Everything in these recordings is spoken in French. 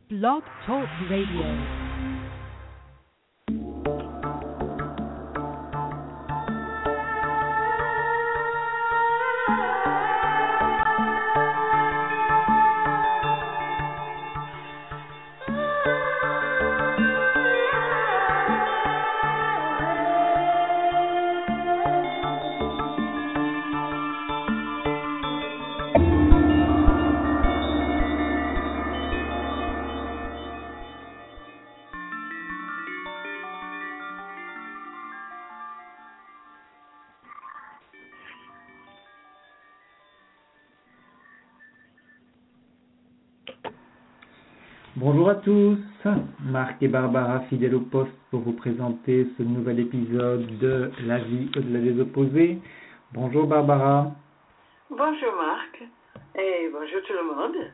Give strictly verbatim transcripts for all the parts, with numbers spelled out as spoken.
Blog Talk Radio. Bonjour à tous, Marc et Barbara fidèles au poste pour vous présenter ce nouvel épisode de La vie au-delà des opposés. Bonjour Barbara. Bonjour Marc et bonjour tout le monde.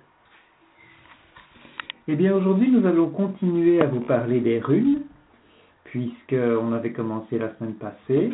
Eh bien aujourd'hui nous allons continuer à vous parler des runes, puisqu'on avait commencé la semaine passée.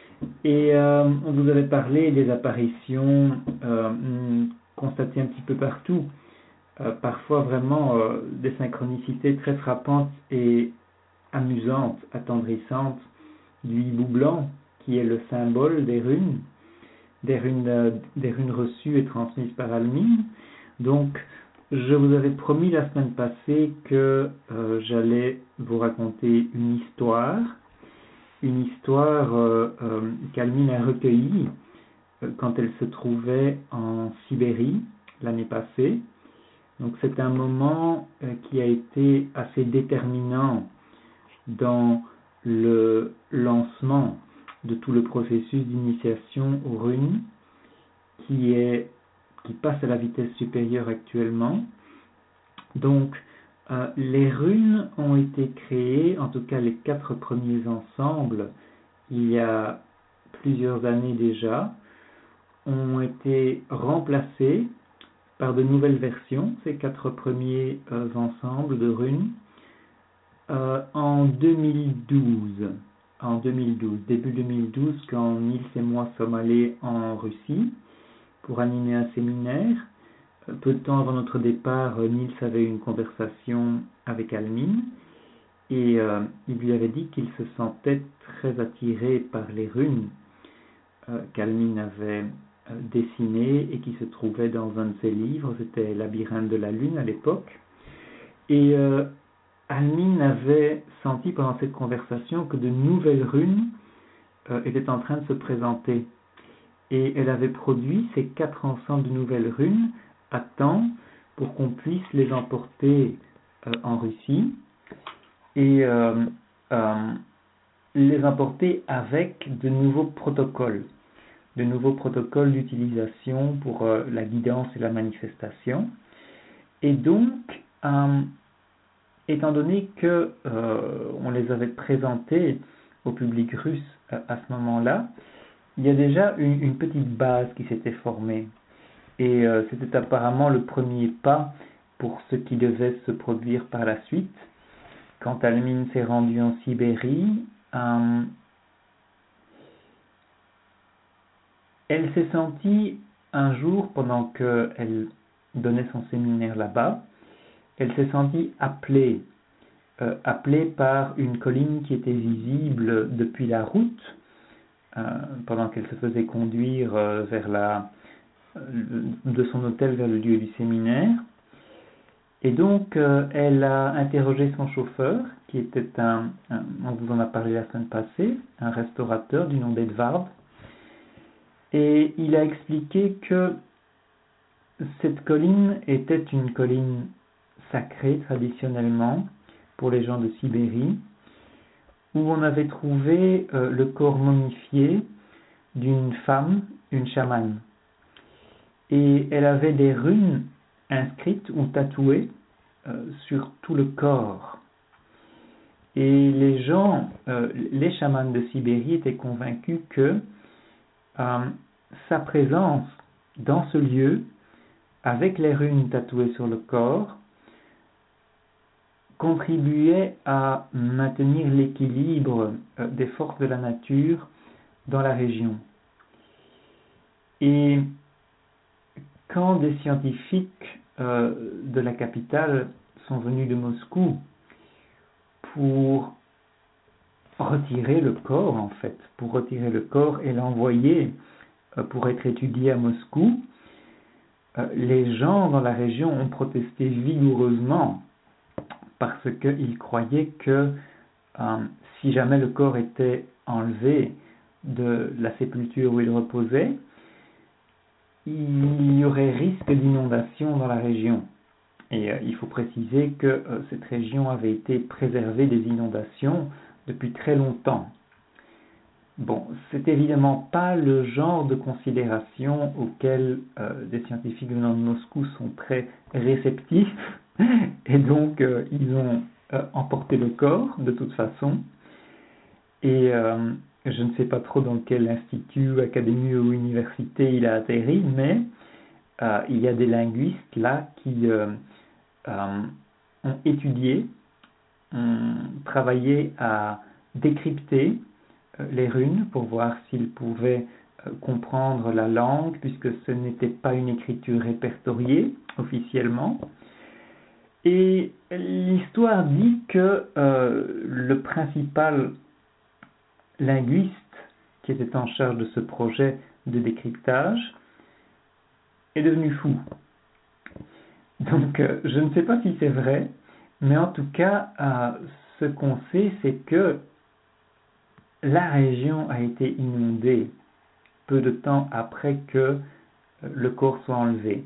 Et euh, on vous avait parlé des apparitions euh, constatées un petit peu partout. Euh, parfois vraiment euh, des synchronicités très frappantes et amusantes, attendrissantes du hibou blanc, qui est le symbole des runes, des runes, euh, des runes reçues et transmises par Almine. Donc, je vous avais promis la semaine passée que euh, j'allais vous raconter une histoire, une histoire euh, euh, qu'Almine a recueillie euh, quand elle se trouvait en Sibérie l'année passée. Donc c'est un moment euh, qui a été assez déterminant dans le lancement de tout le processus d'initiation aux runes qui, est, qui passe à la vitesse supérieure actuellement. Donc euh, les runes ont été créées, en tout cas les quatre premiers ensembles, il y a plusieurs années déjà, ont été remplacés par de nouvelles versions, ces quatre premiers euh, ensembles de runes, euh, en deux mille douze. En deux mille douze, début deux mille douze, quand Nils et moi sommes allés en Russie pour animer un séminaire. Euh, peu de temps avant notre départ, euh, Nils avait eu une conversation avec Almine et euh, il lui avait dit qu'il se sentait très attiré par les runes euh, qu'Almine avait dessiné et qui se trouvait dans un de ses livres, c'était Labyrinthe de la Lune à l'époque. Et euh, Almine avait senti pendant cette conversation que de nouvelles runes euh, étaient en train de se présenter. Et elle avait produit ces quatre ensembles de nouvelles runes à temps pour qu'on puisse les emporter euh, en Russie et euh, euh, les emporter avec de nouveaux protocoles. de nouveaux protocoles d'utilisation pour euh, la guidance et la manifestation. Et donc, euh, étant donné que euh, on les avait présentés au public russe euh, à ce moment-là, il y a déjà une, une petite base qui s'était formée. Et euh, c'était apparemment le premier pas pour ce qui devait se produire par la suite. Quand Almine s'est rendue en Sibérie, euh, elle s'est sentie un jour, pendant qu'elle donnait son séminaire là-bas, elle s'est sentie appelée, euh, appelée par une colline qui était visible depuis la route, euh, pendant qu'elle se faisait conduire euh, vers la, euh, de son hôtel vers le lieu du séminaire. Et donc, euh, elle a interrogé son chauffeur, qui était un, un, on vous en a parlé la semaine passée, un restaurateur du nom d'Edvard. Et il a expliqué que cette colline était une colline sacrée traditionnellement pour les gens de Sibérie, où on avait trouvé euh, le corps momifié d'une femme, une chamane. Et elle avait des runes inscrites ou tatouées euh, sur tout le corps. Et les gens, euh, les chamanes de Sibérie étaient convaincus que Euh, sa présence dans ce lieu, avec les runes tatouées sur le corps, contribuait à maintenir l'équilibre euh, des forces de la nature dans la région. Et quand des scientifiques euh, de la capitale sont venus de Moscou pour retirer le corps, en fait, pour retirer le corps et l'envoyer euh, pour être étudié à Moscou. Euh, les gens dans la région ont protesté vigoureusement parce qu'ils croyaient que euh, si jamais le corps était enlevé de la sépulture où il reposait, il y aurait risque d'inondation dans la région. Et euh, il faut préciser que euh, cette région avait été préservée des inondations depuis très longtemps. Bon, c'est évidemment pas le genre de considération auquel euh, des scientifiques venant de Moscou sont très réceptifs, et donc euh, ils ont euh, emporté le corps de toute façon. Et euh, je ne sais pas trop dans quel institut, académie ou université il a atterri, mais euh, il y a des linguistes là qui euh, euh, ont étudié, ont travaillé à décrypter euh, les runes pour voir s'ils pouvaient euh, comprendre la langue, puisque ce n'était pas une écriture répertoriée officiellement. Et l'histoire dit que euh, le principal linguiste qui était en charge de ce projet de décryptage est devenu fou. Donc euh, je ne sais pas si c'est vrai, mais en tout cas euh, ce qu'on sait, c'est que la région a été inondée peu de temps après que euh, le corps soit enlevé.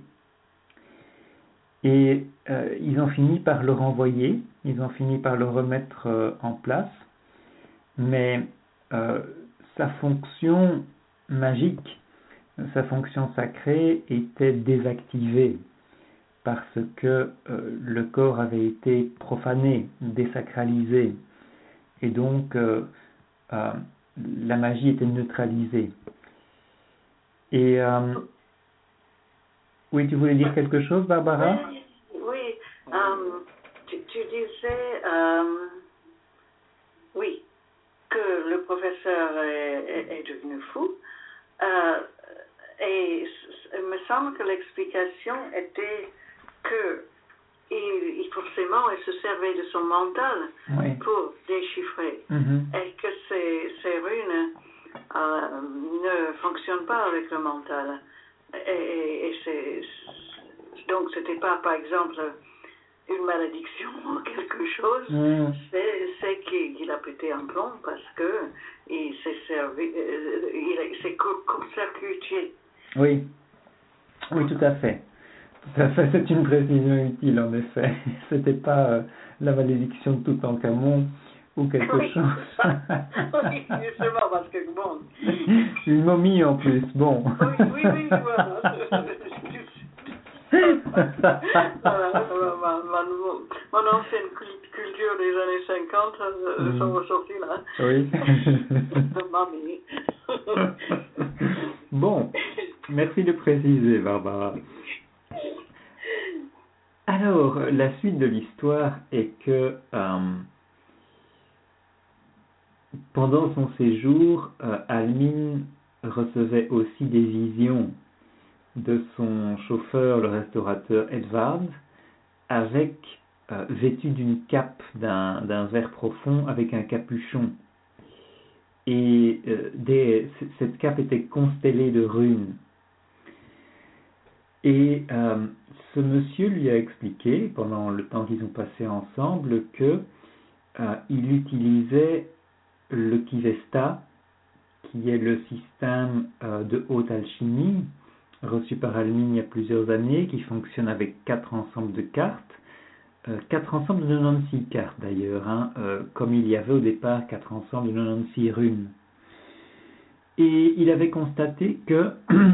Et euh, ils ont fini par le renvoyer, ils ont fini par le remettre euh, en place, mais euh, sa fonction magique, sa fonction sacrée était désactivée parce que euh, le corps avait été profané, désacralisé, et donc euh, euh, la magie était neutralisée. Et euh, oui, tu voulais dire quelque chose, Barbara? Oui, oui um, tu, tu disais, um, oui, que le professeur est, est, est devenu fou. Euh, et il me semble que l'explication était que il, il forcément il se servait de son mental Oui. pour déchiffrer, Mm-hmm. et que ces, ces runes euh, ne fonctionnent pas avec le mental. Et, et, et c'est, donc c'était pas par exemple une malédiction ou quelque chose, Mm. c'est, c'est qu'il, qu'il a pété un plomb parce que il s'est servi, euh, il, il s'est court-circuité. Oui, oui, tout à fait. Tout à fait, c'est une précision utile en effet. C'était pas euh, la malédiction de Toutankhamon ou quelque Oui. chose. Oui, justement, parce que bon. Une momie en plus, bon. Oui, oui, oui, voilà. Voilà, ma, ma, mon ancienne culture des années cinquante euh, Mm. sont ressorties là. Oui. De mamie. Bon, merci de préciser, Barbara. Alors, la suite de l'histoire est que euh, pendant son séjour, euh, Almin recevait aussi des visions de son chauffeur, le restaurateur Edvard, avec euh, vêtu d'une cape d'un, d'un vert profond avec un capuchon. Et euh, des, cette cape était constellée de runes. Et euh, ce monsieur lui a expliqué, pendant le temps qu'ils ont passé ensemble, que euh, il utilisait le Kivesta, qui est le système euh, de haute alchimie, reçu par Almin il y a plusieurs années, qui fonctionne avec quatre ensembles de cartes, euh, quatre ensembles de quatre-vingt-seize cartes d'ailleurs, hein, euh, comme il y avait au départ quatre ensembles de quatre-vingt-seize runes. Et il avait constaté que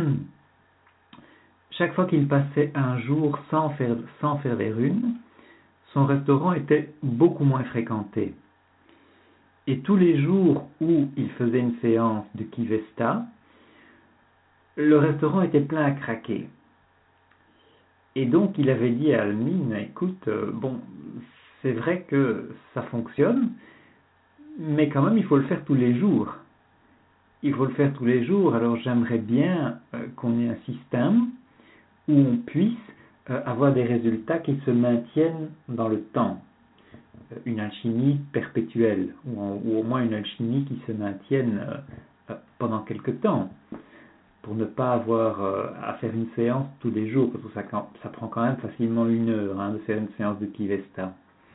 chaque fois qu'il passait un jour sans faire, sans faire les runes, son restaurant était beaucoup moins fréquenté. Et tous les jours où il faisait une séance de Kivesta, le restaurant était plein à craquer. Et donc il avait dit à Almin, écoute, euh, bon, c'est vrai que ça fonctionne, mais quand même il faut le faire tous les jours. Il faut le faire tous les jours, alors j'aimerais bien euh, qu'on ait un système où on puisse euh, avoir des résultats qui se maintiennent dans le temps. Euh, une alchimie perpétuelle, ou, en, ou au moins une alchimie qui se maintienne euh, euh, pendant quelque temps, pour ne pas avoir euh, à faire une séance tous les jours, parce que ça, ça prend quand même facilement une heure hein, de faire une séance de Kivesta.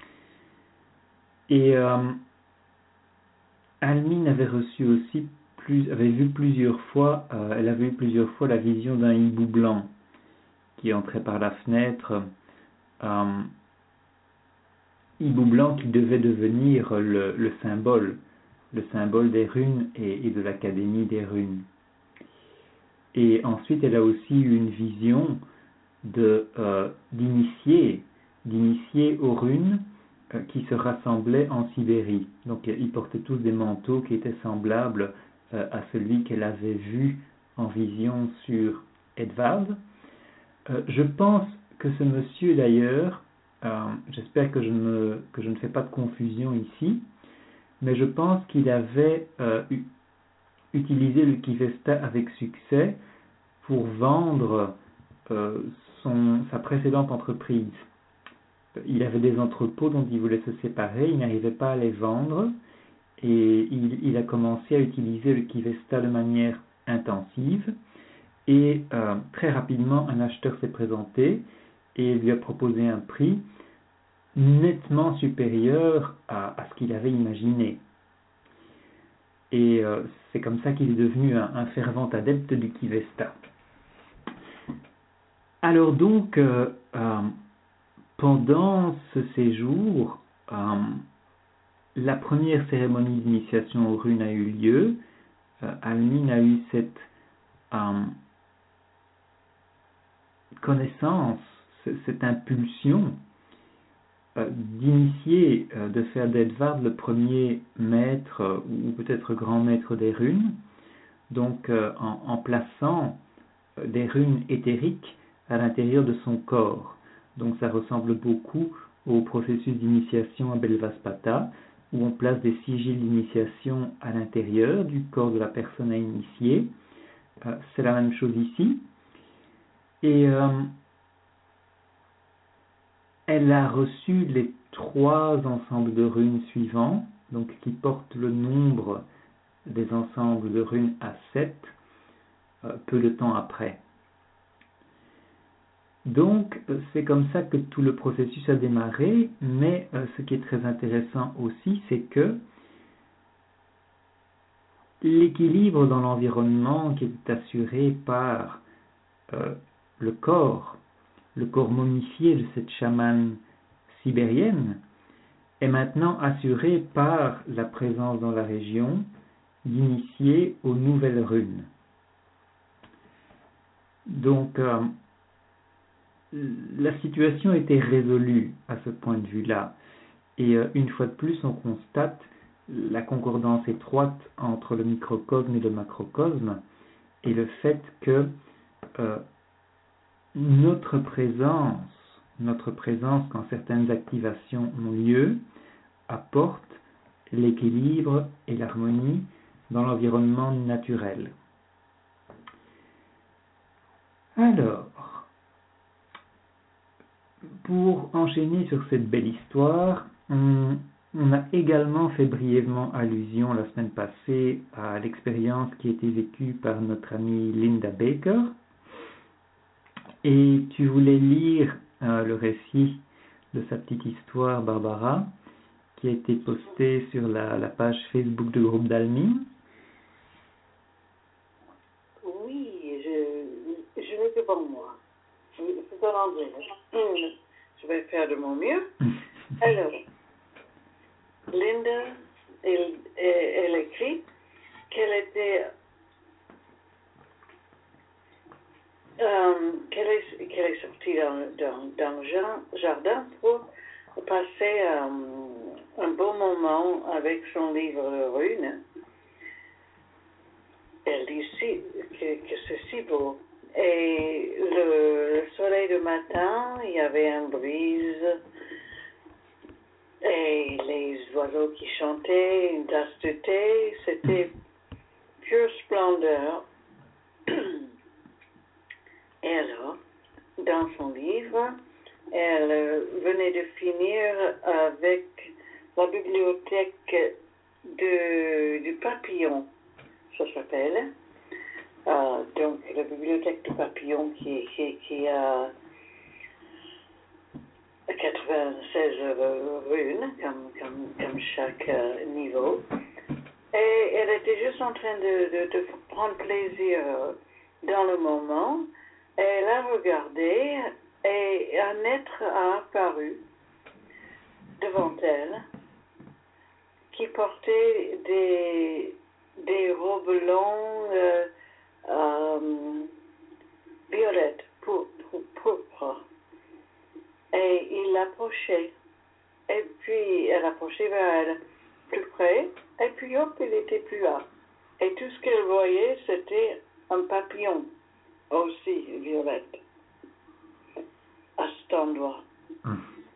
Et euh, Almine avait reçu aussi plus, avait vu plusieurs fois, euh, elle avait eu plusieurs fois la vision d'un hibou blanc qui entrait par la fenêtre, euh, hibou blanc qui devait devenir le, le symbole, le symbole des runes et, et de l'académie des runes. Et ensuite, elle a aussi eu une vision de euh, d'initiés, d'initiés aux runes euh, qui se rassemblaient en Sibérie. Donc, ils portaient tous des manteaux qui étaient semblables euh, à celui qu'elle avait vu en vision sur Edvard. Euh, je pense que ce monsieur d'ailleurs, euh, j'espère que je, me, que je ne fais pas de confusion ici, mais je pense qu'il avait euh, u- utilisé le Kivesta avec succès pour vendre euh, son, sa précédente entreprise. Il avait des entrepôts dont il voulait se séparer, il n'arrivait pas à les vendre et il, il a commencé à utiliser le Kivesta de manière intensive et euh, très rapidement un acheteur s'est présenté et lui a proposé un prix nettement supérieur à, à ce qu'il avait imaginé. Et euh, c'est comme ça qu'il est devenu un, un fervent adepte du Kivesta. Alors donc, euh, euh, pendant ce séjour, euh, la première cérémonie d'initiation aux runes a eu lieu. Euh, Almine a eu cette euh, connaissance, cette impulsion euh, d'initier, euh, de faire d'Edvard le premier maître euh, ou peut-être grand maître des runes, donc euh, en, en plaçant euh, des runes éthériques à l'intérieur de son corps. Donc ça ressemble beaucoup au processus d'initiation à Belvaspata, où on place des sigils d'initiation à l'intérieur du corps de la personne à initier. Euh, c'est la même chose ici. Et euh, elle a reçu les trois ensembles de runes suivants, donc qui portent le nombre des ensembles de runes à sept, euh, peu de temps après. Donc, c'est comme ça que tout le processus a démarré, mais euh, ce qui est très intéressant aussi, c'est que l'équilibre dans l'environnement qui est assuré par euh, le corps, le corps momifié de cette chamane sibérienne, est maintenant assuré par la présence dans la région d'initiés aux nouvelles runes. Donc, euh, la situation était résolue à ce point de vue-là. Et euh, une fois de plus, on constate la concordance étroite entre le microcosme et le macrocosme et le fait que euh, notre présence, notre présence quand certaines activations ont lieu, apporte l'équilibre et l'harmonie dans l'environnement naturel. Alors, pour enchaîner sur cette belle histoire, on, on a également fait brièvement allusion la semaine passée à l'expérience qui a été vécue par notre amie Linda Baker. Et tu voulais lire euh, le récit de sa petite histoire, Barbara, qui a été postée sur la, la page Facebook du groupe d'Almine. Oui, je, je l'ai devant moi. C'est en anglais. Je vais faire de mon mieux. Alors, Linda, elle, elle écrit qu'elle était, euh, qu'elle est, qu'elle est sortie dans, dans, dans le jardin pour passer euh, un beau moment avec son livre de runes. Elle dit si, que, que c'est si beau. Et le, le soleil du matin, il y avait une brise et les oiseaux qui chantaient, une tasse de thé, c'était pure splendeur. Et alors, dans son livre, elle euh, venait de finir avec la bibliothèque de, du papillon, ça s'appelle. Euh, donc, la bibliothèque du papillon qui, qui, qui a quatre-vingt-seize runes, comme, comme, comme chaque euh, niveau. Et elle était juste en train de, de, de prendre plaisir dans le moment. Elle a regardé et un être a apparu devant elle qui portait des, des robes longues euh, euh, violettes, pourpres. pourpres. Et il l'approchait. Et puis elle approchait vers elle plus près. Et puis hop, il était plus là. Et tout ce qu'elle voyait, c'était un papillon, aussi violette, à cet endroit. Mm.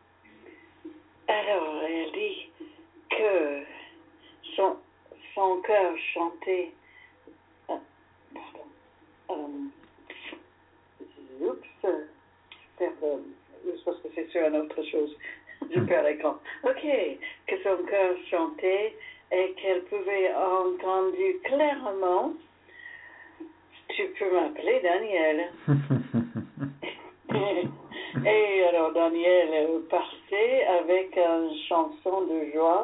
Alors, elle dit que son, son cœur chantait. Euh, pardon. Euh, oups, je perds le. Je pense que c'est sur une autre chose. Je perds l'écran. Ok, que son cœur chantait et qu'elle pouvait entendre clairement. Tu peux m'appeler Daniel. Et alors Daniel partait avec une chanson de joie.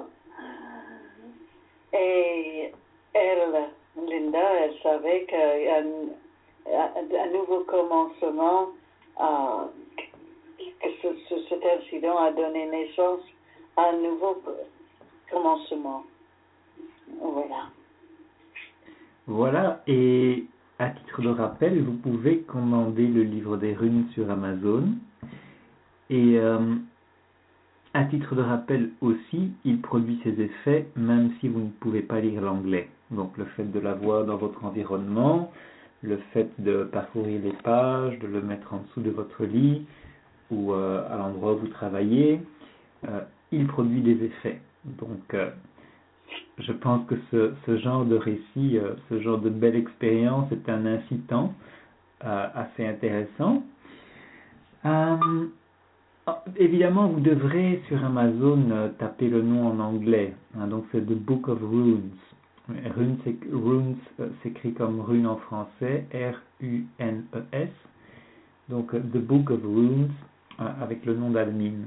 Et elle, Linda, elle savait qu'un un, un nouveau commencement, euh, que ce, ce, cet incident a donné naissance à un nouveau commencement. Voilà. Voilà, et à titre de rappel, vous pouvez commander le livre des runes sur Amazon. Et euh, à titre de rappel aussi, il produit ses effets même si vous ne pouvez pas lire l'anglais. Donc le fait de l'avoir dans votre environnement, le fait de parcourir les pages, de le mettre en dessous de votre lit ou euh, à l'endroit où vous travaillez, euh, il produit des effets. Donc euh, je pense que ce, ce genre de récit, euh, ce genre de belle expérience est un incitant euh, assez intéressant. Euh, évidemment, vous devrez sur Amazon euh, taper le nom en anglais. Hein, donc c'est The Book of Runes. Runes, runes euh, s'écrit comme rune en français, R U N E S. Donc euh, The Book of Runes euh, avec le nom d'Admin.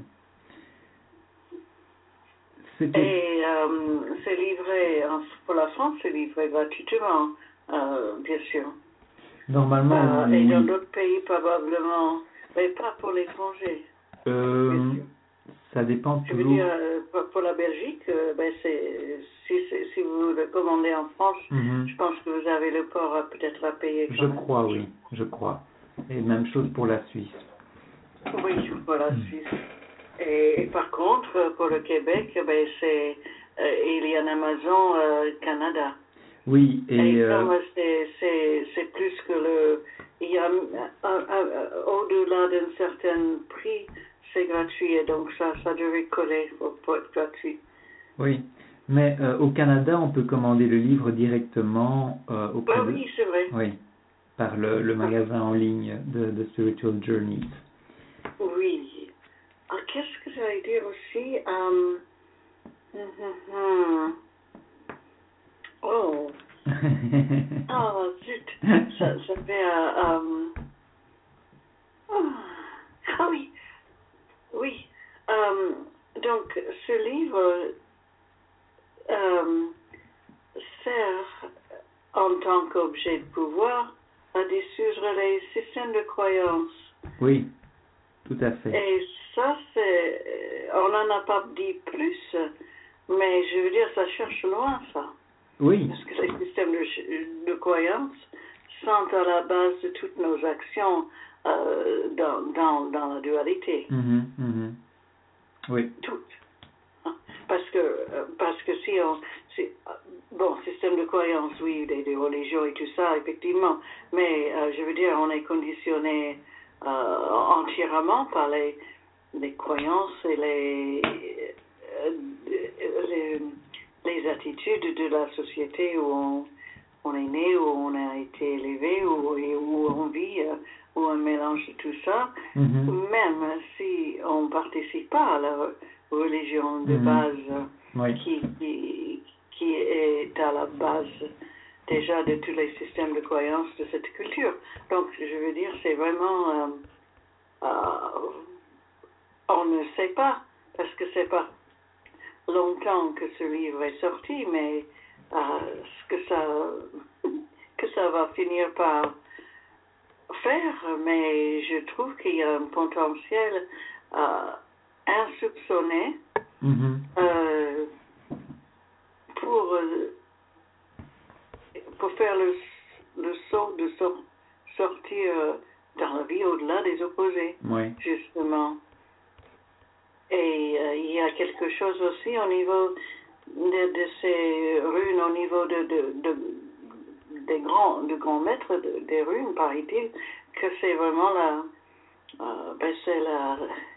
C'était... Et euh, c'est livré, pour la France, c'est livré gratuitement, euh, bien sûr. Normalement, euh, oui. Et dans d'autres pays, probablement, mais pas pour l'étranger. Euh, ça dépend Je toujours. veux dire, euh, pour la Belgique, euh, ben c'est, si, si vous le commandez en France, mm-hmm. Je pense que vous avez le port à, peut-être à payer. Je même. crois, oui, je crois. Et même chose pour la Suisse. Oui, pour la mm. Suisse. Et, et par contre, pour le Québec, ben c'est, euh, il y a un Amazon euh, Canada. Oui, et, et euh, comme c'est, c'est, c'est plus que le, il y a un, un, un, au-delà d'un certain prix, c'est gratuit et donc ça, ça devrait coller pour, pour être gratuit. Oui, mais euh, au Canada, on peut commander le livre directement euh, auprès ah, oui, de... c'est vrai. Oui, par le, le magasin en ligne de, de Spiritual Journeys. Oui. Ah, qu'est-ce que j'allais dire aussi? Um, mm-hmm. Oh. Oh, zut. Ça, ça fait... Uh, um... oh. Ah oui. Oui. Um, donc, ce livre um, sert en tant qu'objet de pouvoir à dissoudre les systèmes de croyance. Oui, tout à fait. Et ça, c'est... On n'en a pas dit plus, mais je veux dire, ça cherche loin, ça. Oui. Parce que les systèmes de, de croyance sont à la base de toutes nos actions euh, dans, dans, dans la dualité. Mm-hmm, mm-hmm. Oui. Toutes. Parce que, parce que si on... Si, bon, système de croyance, oui, des, des religions et tout ça, effectivement. Mais euh, je veux dire, on est conditionné euh, entièrement par les, les croyances et les, euh, les, les attitudes de la société où on, on est né, où on a été élevé, où, où on vit euh, ou un mélange de tout ça, Mhm. même si on ne participe pas à la re- religion de Mhm. base Oui. qui, qui, qui est à la base déjà de tous les systèmes de croyance de cette culture. Donc, je veux dire, c'est vraiment... euh, euh, on ne sait pas, parce que c'est pas longtemps que ce livre est sorti, mais euh, ce que ça, que ça va finir par faire, mais je trouve qu'il y a un potentiel euh, insoupçonné Mhm. euh, pour, euh, pour faire le, le saut de sor- sortir euh, dans la vie au-delà des opposés, Oui. justement. Et euh, il y a quelque chose aussi au niveau de, de ces runes, au niveau de, de, de, des grands, de grands maîtres de- des runes, paraît-il, que c'est vraiment la, euh, ben c'est la,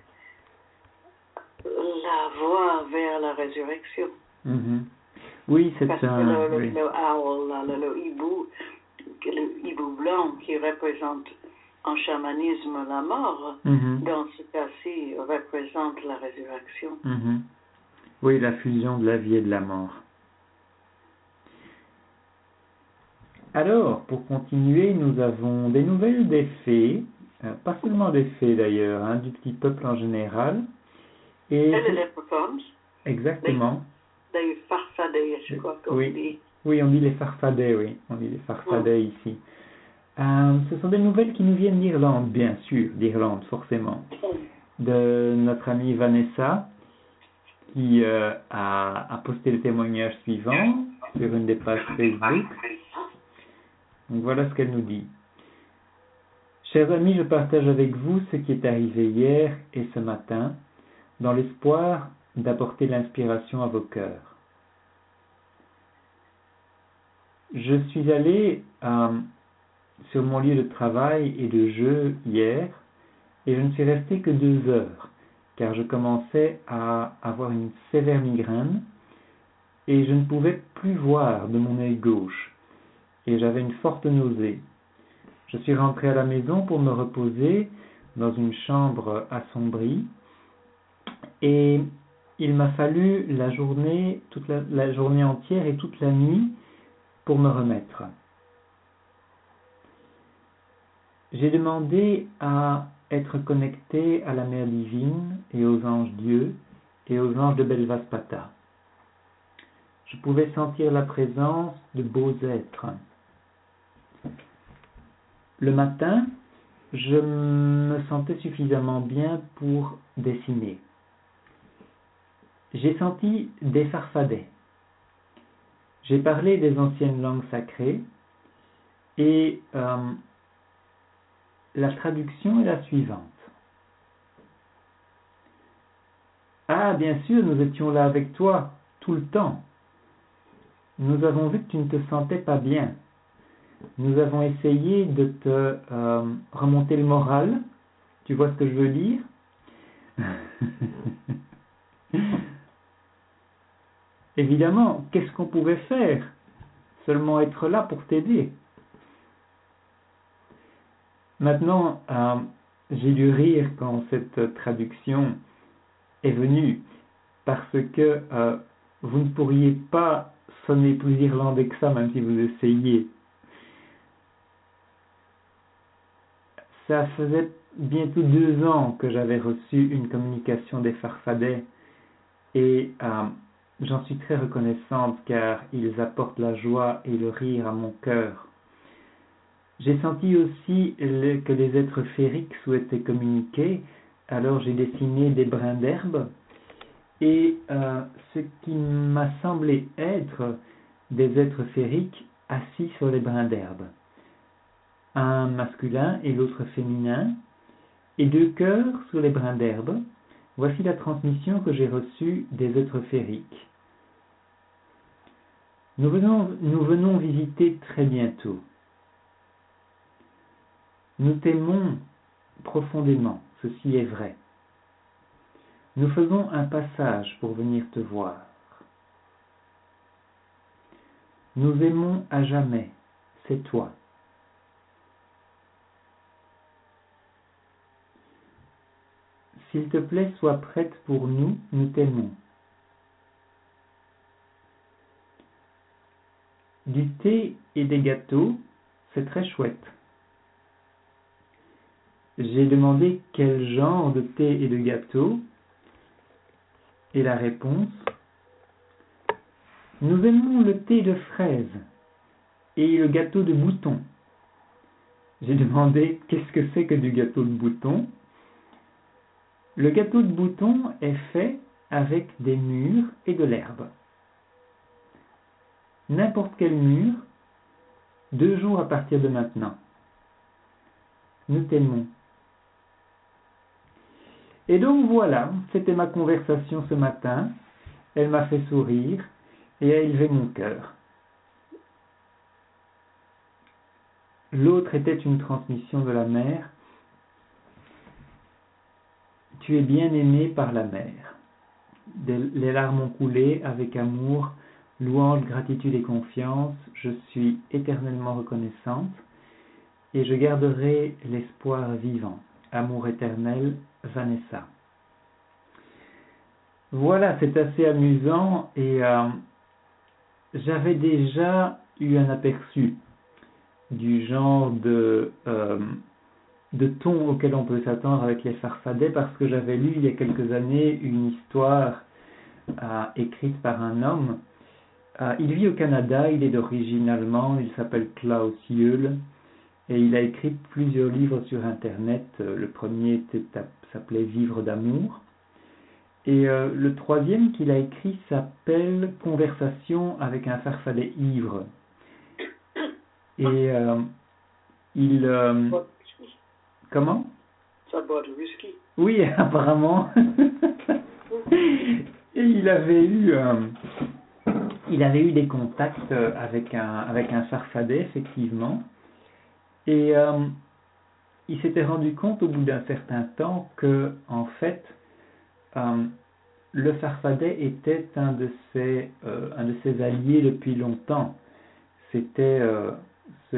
la voie vers la résurrection. Mhm. Oui, Parce c'est que un... le, le, Oui. le owl, là, le, le hibou, le hibou blanc qui représente en chamanisme la mort, Mhm. dans ce cas-ci, représente la résurrection. Mhm. Oui, la fusion de la vie et de la mort. Alors, pour continuer, nous avons des nouvelles des fées, euh, pas seulement des fées d'ailleurs, hein, du petit peuple en général. Et Et les leprechauns, exactement. les, les farfadets, je crois qu'on Oui. dit. Oui, on dit les farfadets, oui, on dit les farfadets Mm. ici. Euh, ce sont des nouvelles qui nous viennent d'Irlande, bien sûr, d'Irlande forcément, de notre amie Vanessa, qui euh, a, a posté le témoignage suivant sur une des pages Facebook. Donc voilà ce qu'elle nous dit. Chers amis, je partage avec vous ce qui est arrivé hier et ce matin, dans l'espoir d'apporter l'inspiration à vos cœurs. Je suis allé euh, sur mon lieu de travail et de jeu hier, et je ne suis resté que deux heures, car je commençais à avoir une sévère migraine, et je ne pouvais plus voir de mon œil gauche, et j'avais une forte nausée. Je suis rentré à la maison pour me reposer dans une chambre assombrie, et il m'a fallu la journée, toute la, la journée entière et toute la nuit pour me remettre. J'ai demandé à être connecté à la Mère divine et aux anges Dieu et aux anges de Belvaspata. Je pouvais sentir la présence de beaux êtres. Le matin, je me sentais suffisamment bien pour dessiner. J'ai senti des farfadets. J'ai parlé des anciennes langues sacrées et euh, la traduction est la suivante. Ah, bien sûr, nous étions là avec toi tout le temps. Nous avons vu que tu ne te sentais pas bien. Nous avons essayé de te euh, remonter le moral. Tu vois ce que je veux dire? Évidemment, qu'est-ce qu'on pouvait faire? Seulement être là pour t'aider. Maintenant, euh, j'ai dû rire quand cette traduction est venue, parce que euh, vous ne pourriez pas sonner plus irlandais que ça, même si vous essayiez. Ça faisait bientôt deux ans que j'avais reçu une communication des farfadets et euh, j'en suis très reconnaissante car ils apportent la joie et le rire à mon cœur. J'ai senti aussi le, que les êtres féeriques souhaitaient communiquer, alors j'ai dessiné des brins d'herbe et euh, ce qui m'a semblé être des êtres féeriques assis sur les brins d'herbe. Un masculin et l'autre féminin, et deux cœurs sur les brins d'herbe. Voici la transmission que j'ai reçue des êtres féeriques. Nous venons, nous venons visiter très bientôt. Nous t'aimons profondément, ceci est vrai. Nous faisons un passage pour venir te voir. Nous aimons à jamais, c'est toi. s'il te plaît, sois prête pour nous, nous t'aimons. Du thé et des gâteaux, c'est très chouette. J'ai demandé quel genre de thé et de gâteau, et la réponse: nous aimons le thé de fraise et le gâteau de bouton. J'ai demandé qu'est-ce que c'est que du gâteau de bouton. Le gâteau de bouton est fait avec des mûres et de l'herbe. N'importe quelle mûre, deux jours à partir de maintenant. Nous t'aimons. Et donc voilà, c'était ma conversation ce matin. Elle m'a fait sourire et a élevé mon cœur. L'autre était une transmission de la mère. Tu es bien aimé par la mère. Les larmes ont coulé avec amour, louange, gratitude et confiance. Je suis éternellement reconnaissante et je garderai l'espoir vivant. Amour éternel, Vanessa. Voilà, c'est assez amusant et euh, j'avais déjà eu un aperçu du genre de, euh, de ton auquel on peut s'attendre avec les Farfadais parce que j'avais lu il y a quelques années une histoire euh, écrite par un homme. Euh, il vit au Canada, il est d'origine allemande, il s'appelle Klaus Jöhl et il a écrit plusieurs livres sur Internet. Le premier était, s'appelait Vivre d'amour et euh, le troisième qu'il a écrit s'appelle Conversation avec un Farfadet ivre. Et euh, il... Euh, comment? Ça boit du whisky. Oui, apparemment. Et il avait eu... Euh, il avait eu des contacts avec un, avec un Farfadet, effectivement. Et euh, il s'était rendu compte au bout d'un certain temps que, en fait, euh, le Farfadet était un de ses, euh, un de ses alliés depuis longtemps. C'était... Euh, Ce,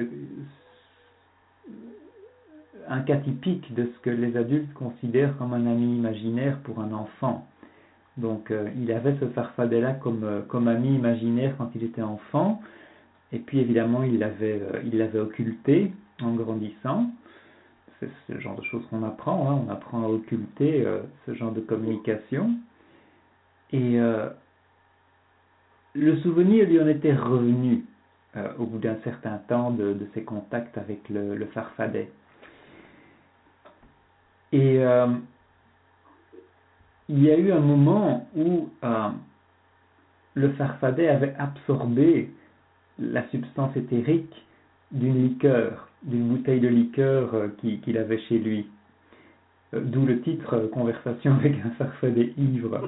un cas typique de ce que les adultes considèrent comme un ami imaginaire pour un enfant. Donc euh, il avait ce Farfadet-là comme, euh, comme ami imaginaire quand il était enfant, et puis évidemment il l'avait, euh, il l'avait occulté en grandissant. C'est ce genre de choses qu'on apprend, hein. On apprend à occulter euh, ce genre de communication. Et euh, le souvenir lui en était revenu Euh, au bout d'un certain temps de, de ses contacts avec le, le Farfadet. Et euh, il y a eu un moment où euh, le Farfadet avait absorbé la substance éthérique d'une liqueur, d'une bouteille de liqueur euh, qui, qu'il avait chez lui. Euh, d'où le titre euh, Conversation avec un Farfadet ivre.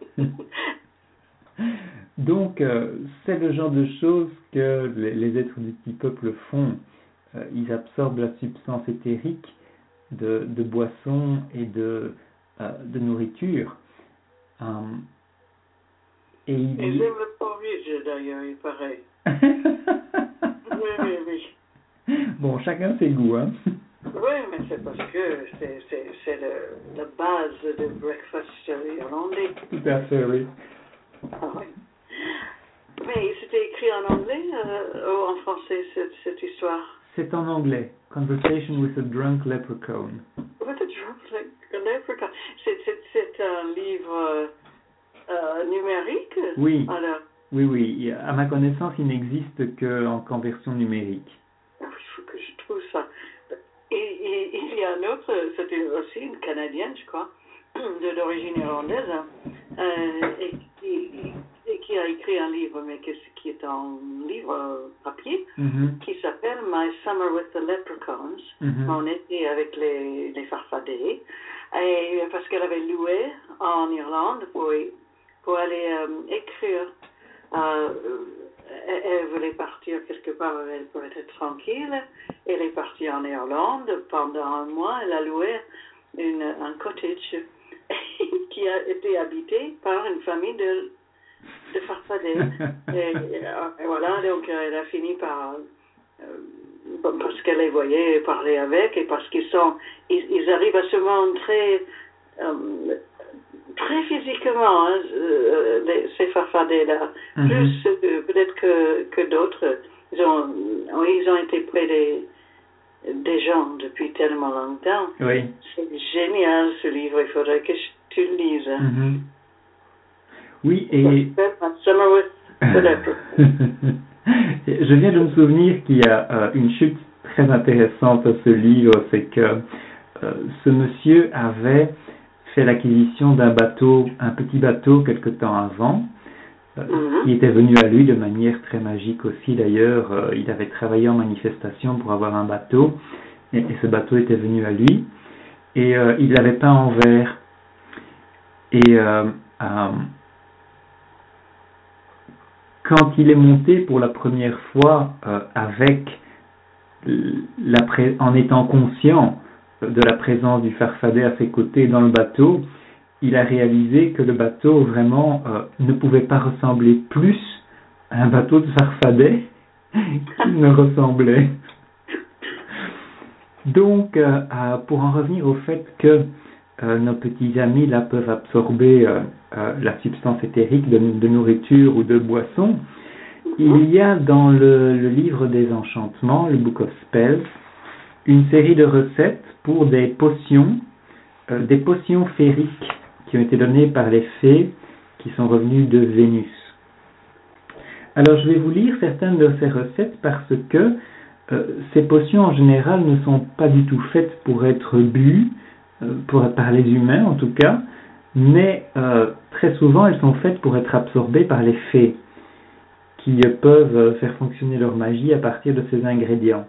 Donc, euh, c'est le genre de choses que les, les êtres du petit peuple font. Euh, ils absorbent la substance éthérique de, de boissons et de, euh, de nourriture. Um, et ils ils aiment le porridge, d'ailleurs, il paraît. Oui, oui, oui. Bon, chacun ses goûts, hein. Oui, mais c'est parce que c'est, c'est, c'est le, la base du breakfast irlandais. Tout à fait, oui. Ah oui. Mais c'était écrit en anglais euh, ou en français, cette, cette histoire? C'est en anglais. Conversation with a Drunk Leprechaun. With a Drunk Leprechaun. C'est, c'est, c'est un livre euh, numérique? Oui. Alors, oui, oui. À ma connaissance, il n'existe qu'en, qu'en version numérique. il faut que je trouve ça. Et, et, il y a un autre, c'était aussi une Canadienne, je crois, de d'origine irlandaise, euh, et, qui, et qui a écrit un livre, mais qui, qui est un livre papier, mm-hmm. qui s'appelle My Summer with the Leprechauns, mm-hmm. mon été avec les, les Farfadets, et parce qu'elle avait loué en Irlande pour, pour aller euh, écrire. Euh, elle, elle voulait partir quelque part pour être tranquille. Elle est partie en Irlande pendant un mois. Elle a loué une, un cottage qui a été habité par une famille de, de Farfadets. et, et voilà, donc elle a fini par, euh, parce qu'elle les voyait parler avec et parce qu'ils sont, ils, ils arrivent à se montrer euh, très physiquement, hein, euh, les- ces farfadets-là, Mhm. plus euh, peut-être que, que d'autres. Ils ont, ils ont été près des, des gens depuis tellement longtemps. Oui. C'est génial ce livre, il faudrait que je- tu le lises. Mhm. Oui, et Summer with Philip. je viens de me souvenir qu'il y a euh, une chute très intéressante à ce livre, c'est que euh, ce monsieur avait fait l'acquisition d'un bateau, un petit bateau quelque temps avant, euh, Mhm. qui était venu à lui de manière très magique aussi d'ailleurs. Euh, il avait travaillé en manifestation pour avoir un bateau, et, et ce bateau était venu à lui, et euh, il l'avait peint en vert. Et euh, euh, quand il est monté pour la première fois euh, avec la pré- en étant conscient de la présence du farfadet à ses côtés dans le bateau, il a réalisé que le bateau vraiment euh, ne pouvait pas ressembler plus à un bateau de farfadet qu'il ne ressemblait. Donc, euh, euh, pour en revenir au fait que euh, nos petits amis là peuvent absorber euh, euh, la substance éthérique de, de nourriture ou de boisson, il y a dans le, le livre des enchantements, le Book of Spells, une série de recettes pour des potions, euh, des potions féeriques qui ont été données par les fées qui sont revenues de Vénus. Alors je vais vous lire certaines de ces recettes parce que euh, ces potions en général ne sont pas du tout faites pour être bues, euh, pour, par les humains en tout cas, mais euh, très souvent elles sont faites pour être absorbées par les fées, qui peuvent faire fonctionner leur magie à partir de ces ingrédients.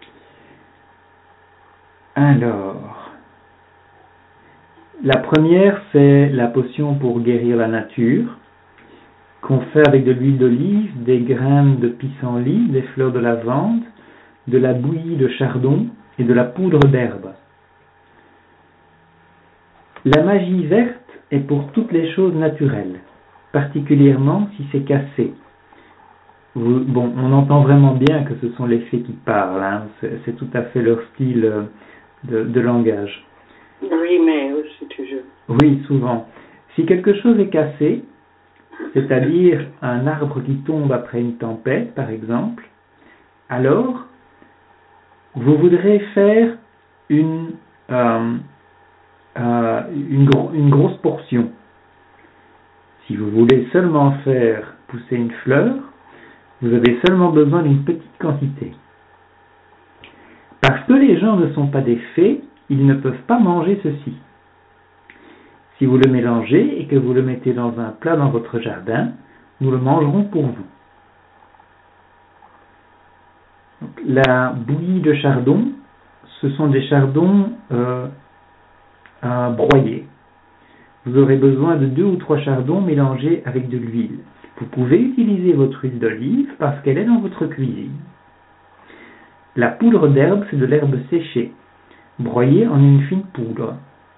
Alors, la première, c'est la potion pour guérir la nature, qu'on fait avec de l'huile d'olive, des graines de pissenlit, des fleurs de lavande, de la bouillie de chardon et de la poudre d'herbe. La magie verte est pour toutes les choses naturelles, particulièrement si c'est cassé. Vous, bon, on entend vraiment bien que ce sont les fées qui parlent, hein. c'est, c'est tout à fait leur style de, de langage. Rimé aussi toujours. Oui, souvent. Si quelque chose est cassé, c'est-à-dire un arbre qui tombe après une tempête, par exemple, alors vous voudrez faire une, euh, euh, une, gro- une grosse portion. Si vous voulez seulement faire pousser une fleur, vous avez seulement besoin d'une petite quantité. Parce que les gens ne sont pas des fées, ils ne peuvent pas manger ceci. Si vous le mélangez et que vous le mettez dans un plat dans votre jardin, nous le mangerons pour vous. Donc, la bouillie de chardon, ce sont des chardons euh, euh, broyés. Vous aurez besoin de deux ou trois chardons mélangés avec de l'huile. Vous pouvez utiliser votre huile d'olive parce qu'elle est dans votre cuisine. La poudre d'herbe, c'est de l'herbe séchée, broyée en une fine poudre.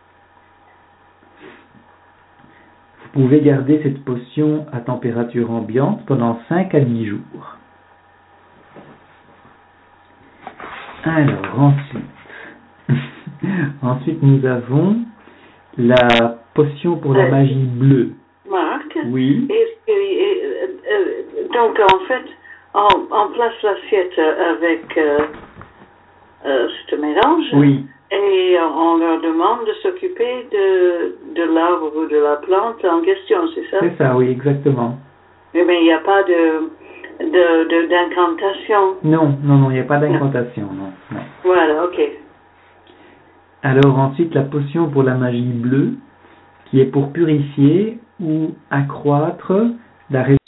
Vous pouvez garder cette potion à température ambiante pendant cinq à dix jours. Alors, ensuite, ensuite nous avons la potion pour la magie bleue. Marc, Oui. est-ce que, euh, euh, donc en fait, on, on place l'assiette avec euh, euh, ce mélange Oui. et on leur demande de s'occuper de, de l'arbre ou de la plante en question, c'est ça? C'est ça, oui, exactement. Mais il n'y a pas de, de, de, d'incantation. Non, non, non, il n'y a pas d'incantation, non, non. Voilà, ok. Alors ensuite, la potion pour la magie bleue, qui est pour purifier ou accroître la résistance